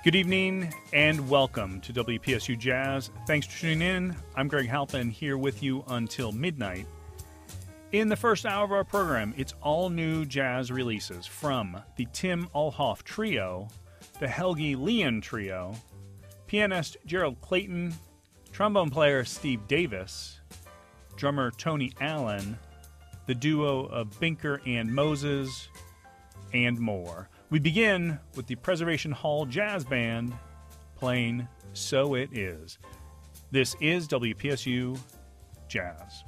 Good evening and welcome to WPSU Jazz. Thanks for tuning in. I'm Greg Halpin here with you until midnight. In the first hour of our program, it's all new jazz releases from the Tim Alhoff Trio, the Helgi Leon Trio, pianist Gerald Clayton, trombone player Steve Davis, drummer Tony Allen, the duo of Binker and Moses, and more. We begin with the Preservation Hall Jazz Band playing So It Is. This is WPSU Jazz.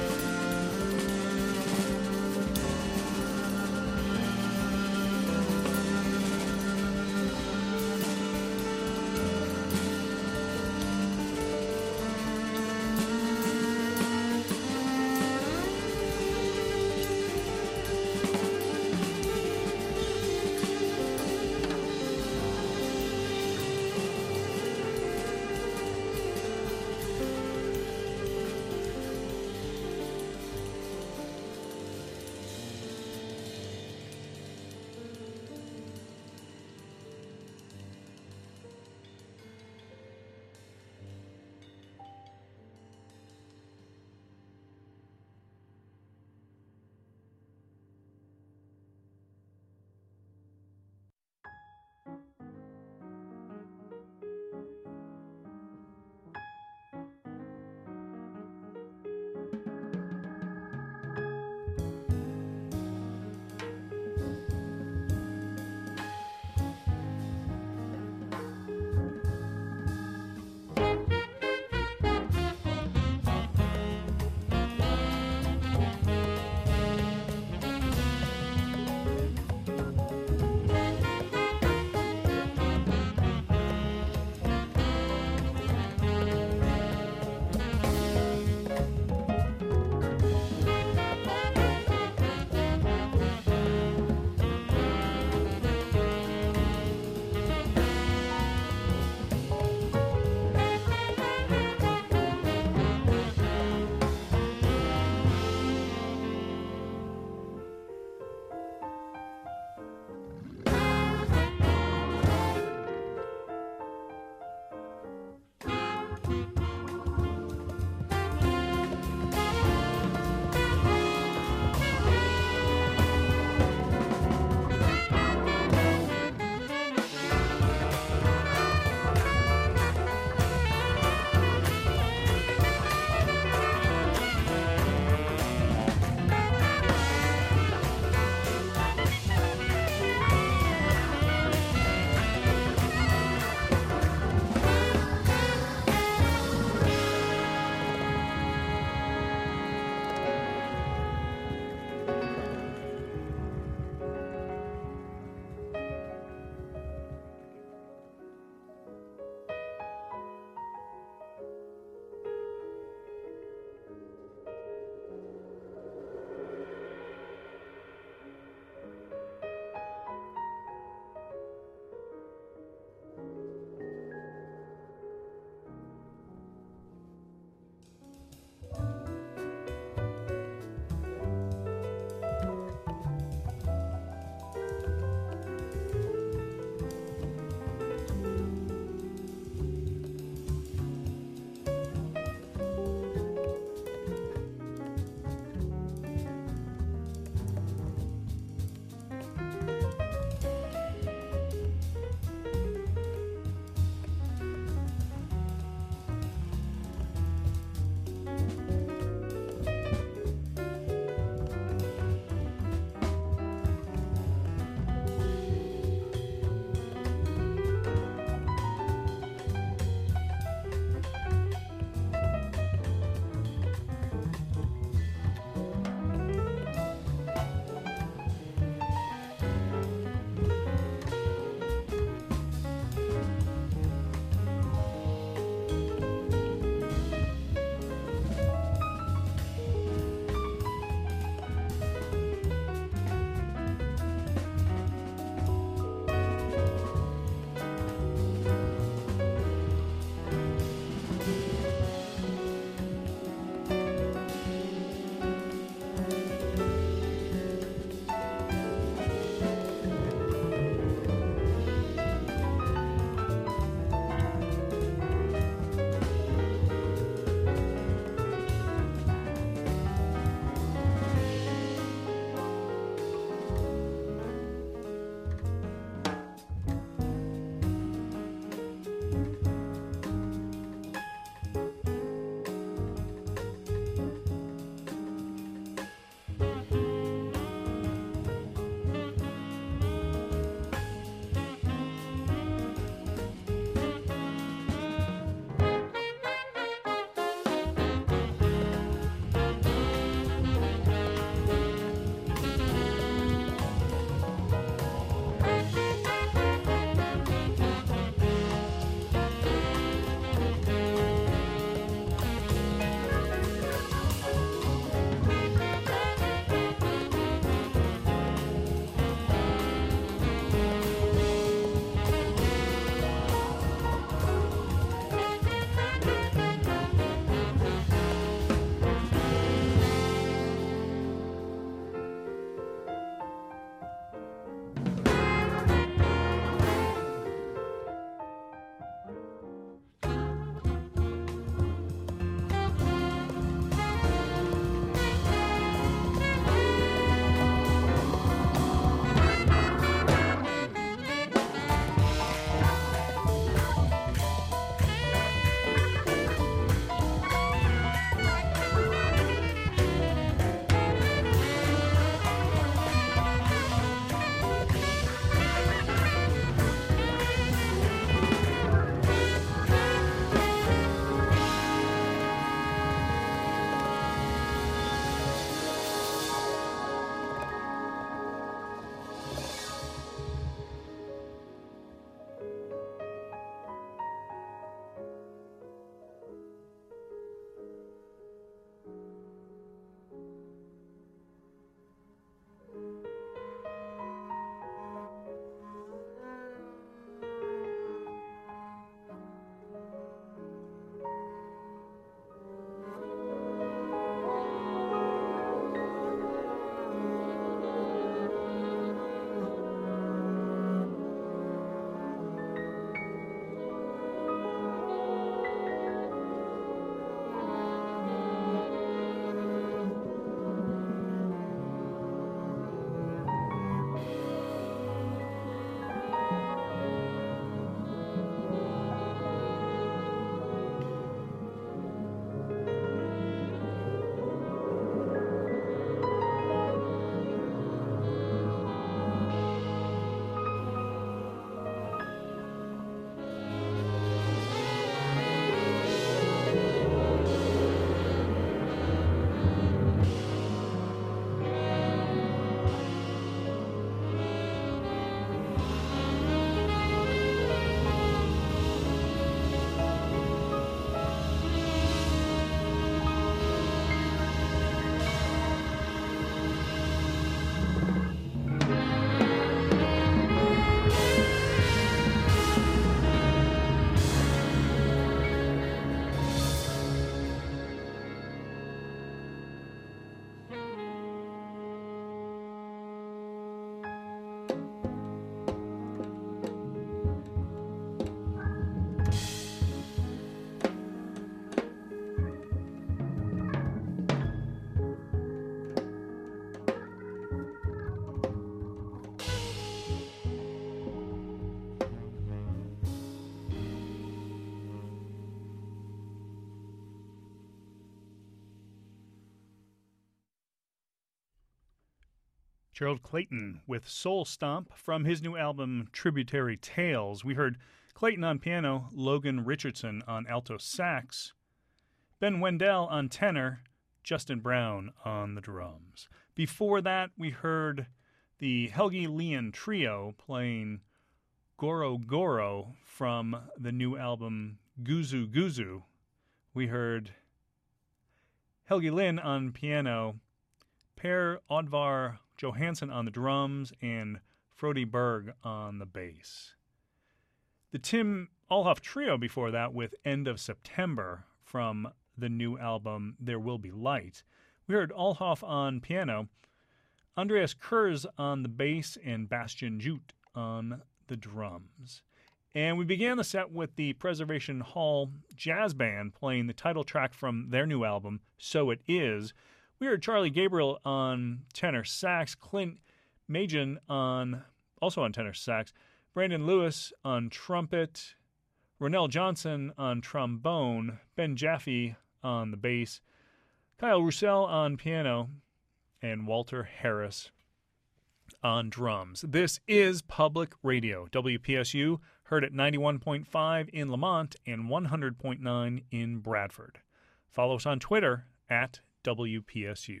Gerald Clayton with Soul Stomp from his new album Tributary Tales. We heard Clayton on piano, Logan Richardson on alto sax, Ben Wendell on tenor, Justin Brown on the drums. Before that, we heard the Helgi Leon Trio playing Goro Goro from the new album Guzu Guzu. We heard Helgi Lin on piano, Per Oddvar Johansson on the drums, and Frody Berg on the bass. The Tim Alhoff Trio before that with End of September from the new album There Will Be Light. We heard Alhoff on piano, Andreas Kurz on the bass, and Bastian Jute on the drums. And we began the set with the Preservation Hall Jazz Band playing the title track from their new album, So It Is. We heard Charlie Gabriel on tenor sax, Clint Majan also on tenor sax, Brandon Lewis on trumpet, Ronell Johnson on trombone, Ben Jaffe on the bass, Kyle Roussel on piano, and Walter Harris on drums. This is Public Radio, WPSU, heard at 91.5 in Lamont and 100.9 in Bradford. Follow us on Twitter at WPSU.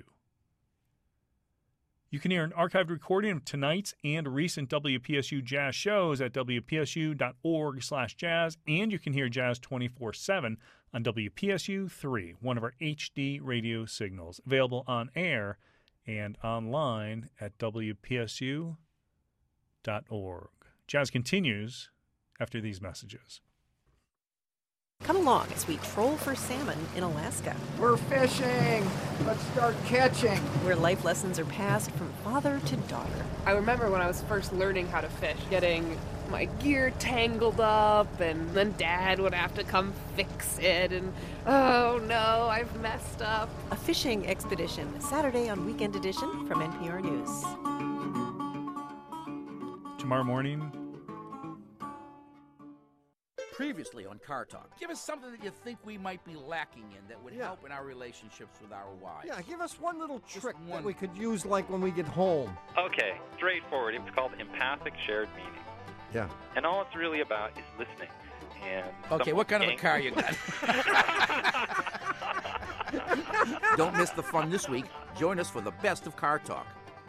You can hear an archived recording of tonight's and recent WPSU Jazz shows at wpsu.org/jazz, and you can hear jazz 24/7 on WPSU-3, one of our HD radio signals, available on air and online at WPSU.org. Jazz continues after these messages. Come along as we troll for salmon in Alaska. We're fishing! Let's start catching! Where life lessons are passed from father to daughter. I remember when I was first learning how to fish, getting my gear tangled up, and then Dad would have to come fix it, and oh no, I've messed up. A fishing expedition, Saturday on Weekend Edition from NPR News. Tomorrow morning, previously on Car Talk. Give us something that you think we might be lacking in that would help in our relationships with our wives. Yeah, give us one little trick that we could use like when we get home. Okay, straightforward. It's called empathic shared meaning. Yeah. And all it's really about is listening. And okay, what kind of a car you got? Don't miss the fun this week. Join us for the best of Car Talk.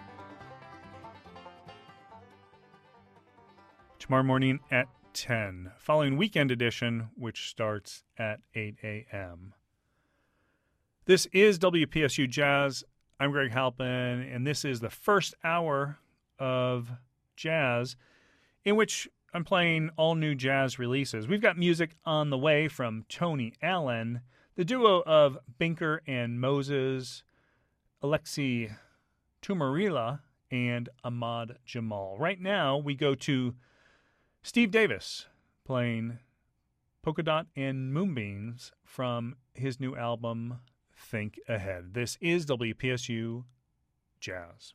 tomorrow morning at 10, following Weekend Edition, which starts at 8 a.m. This is WPSU Jazz. I'm Greg Halpin, and this is the first hour of jazz in which I'm playing all new jazz releases. We've got music on the way from Tony Allen, the duo of Binker and Moses, Alexi Tumarila, and Ahmad Jamal. Right now, we go to Steve Davis playing Polka Dot and Moonbeams from his new album, Think Ahead. This is WPSU Jazz.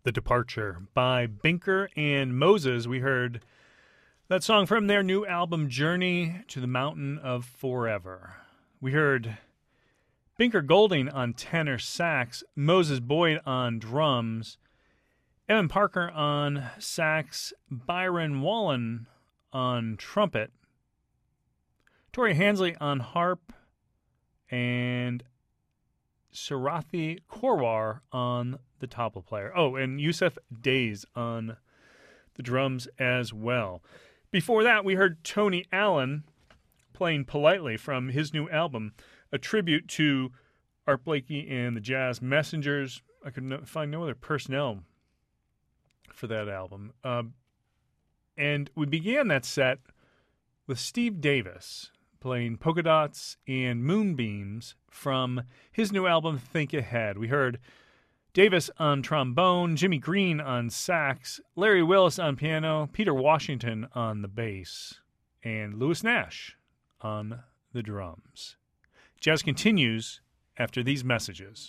The Departure by Binker and Moses. We heard that song from their new album, Journey to the Mountain of Forever. We heard Binker Golding on tenor sax, Moses Boyd on drums, Evan Parker on sax, Byron Wallen on trumpet, Tori Hansley on harp, and Sarathi Korwar on the tabla player. Oh, and Yusuf Days on the drums as well. Before that, we heard Tony Allen playing Politely from his new album, a tribute to Art Blakey and the Jazz Messengers. I could find no other personnel for that album. And we began that set with Steve Davis playing Polka Dots and Moonbeams from his new album, Think Ahead. We heard Davis on trombone, Jimmy Green on sax, Larry Willis on piano, Peter Washington on the bass, and Louis Nash on the drums. Jazz continues after these messages.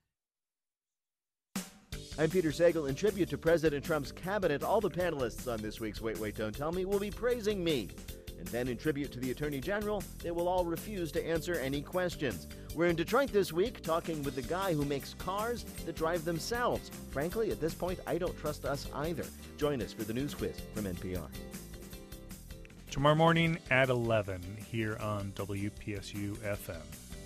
I'm Peter Sagal. In tribute to President Trump's cabinet, all the panelists on this week's Wait, Wait, Don't Tell Me will be praising me. And then in tribute to the Attorney General, they will all refuse to answer any questions. We're in Detroit this week talking with the guy who makes cars that drive themselves. Frankly, at this point, I don't trust us either. Join us for the news quiz from NPR. Tomorrow morning at 11 here on WPSU FM.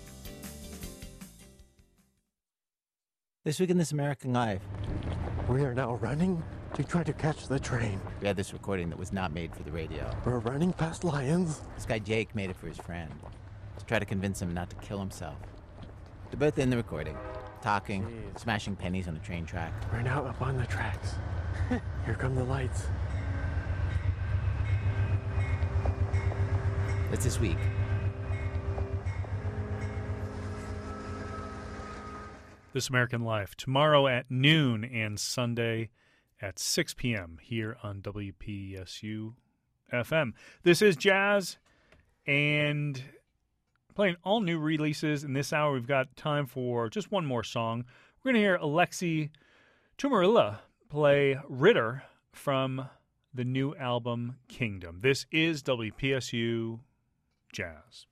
This week in This American Life. We are now running to try to catch the train. We had this recording that was not made for the radio. We're running past lions. This guy Jake made it for his friend to try to convince him not to kill himself. They're both in the recording, talking, smashing pennies on the train track. We're now up on the tracks. Here come the lights. That's this week. This American Life, tomorrow at noon and Sunday at 6 p.m. here on WPSU FM. This is Jazz, and playing all new releases. In this hour, we've got time for just one more song. We're going to hear Alexi Tumarilla play Ritter from the new album Kingdom. This is WPSU Jazz.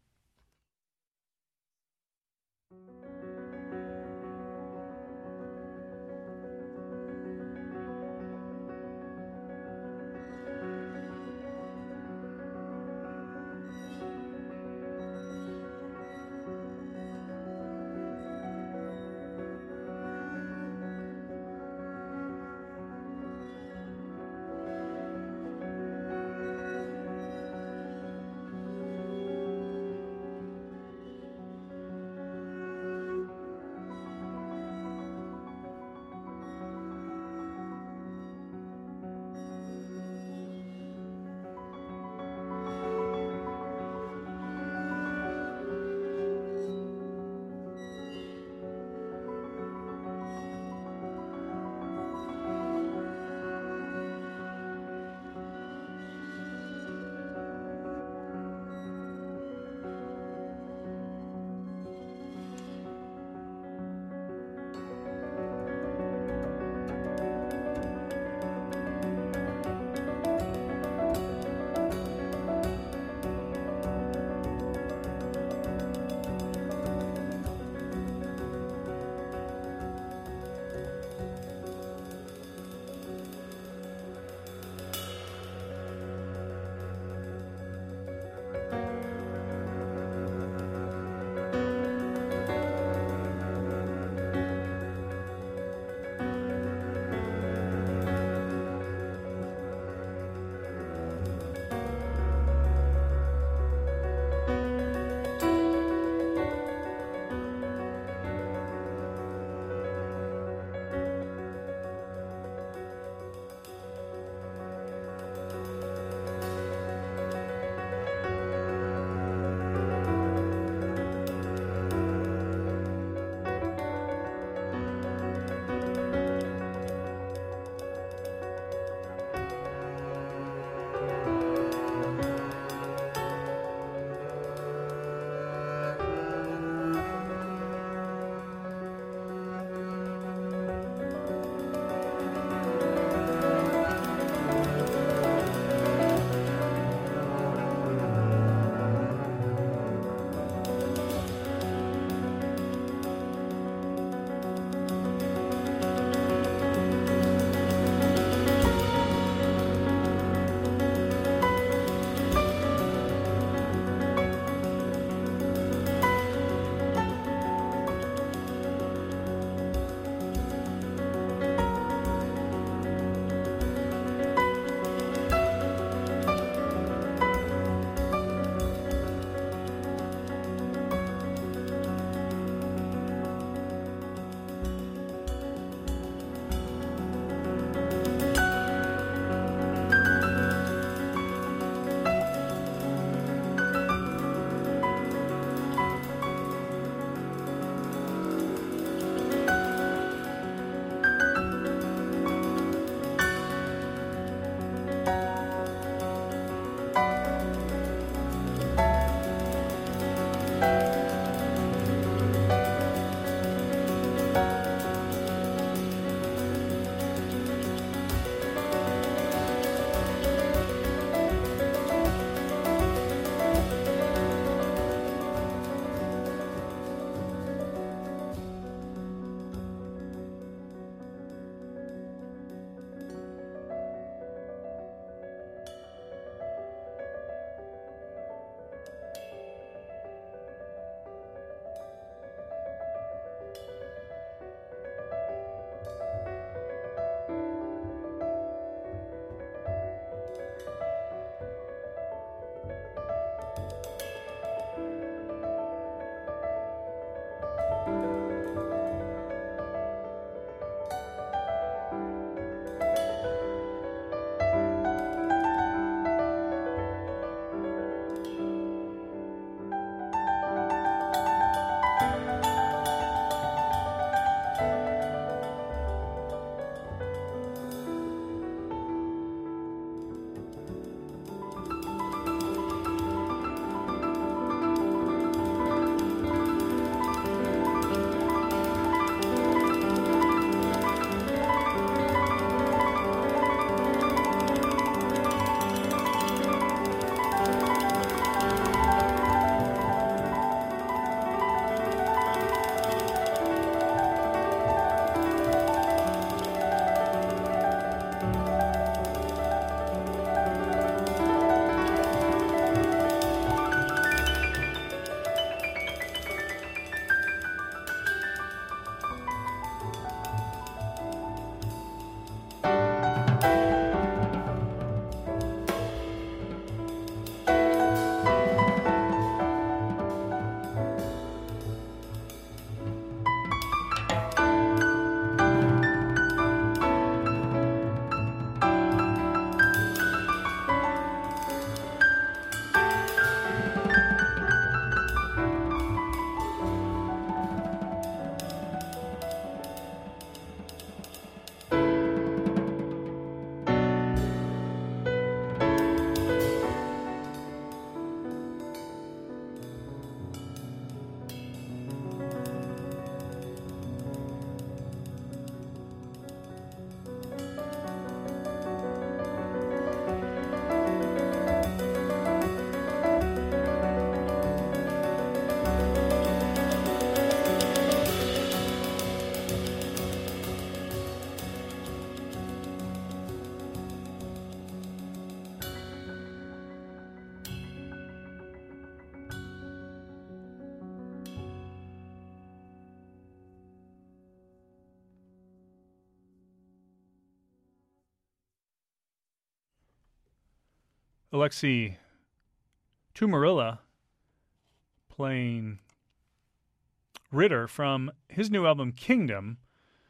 Alexi Tumarilla playing Ritter from his new album Kingdom.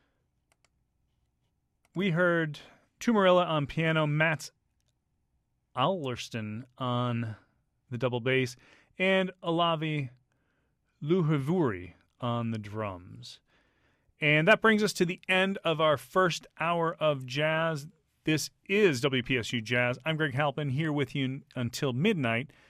We heard Tumarilla on piano, Mats Aulerston on the double bass, and Olavi Luhavuri on the drums. And that brings us to the end of our first hour of jazz. This is WPSU Jazz. I'm Greg Halpin, here with you until midnight.